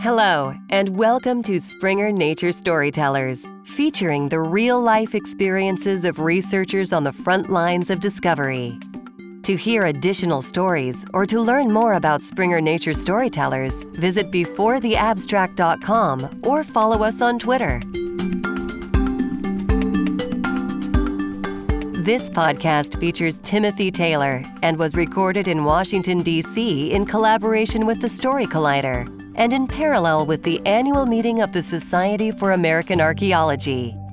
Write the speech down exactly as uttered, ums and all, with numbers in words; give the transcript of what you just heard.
Hello, and welcome to Springer Nature Storytellers, featuring the real-life experiences of researchers on the front lines of discovery. To hear additional stories or to learn more about Springer Nature Storytellers, visit before the abstract dot com or follow us on Twitter. This podcast features Timothy Taylor and was recorded in Washington, D C in collaboration with the Story Collider and in parallel with the annual meeting of the Society for American Archaeology.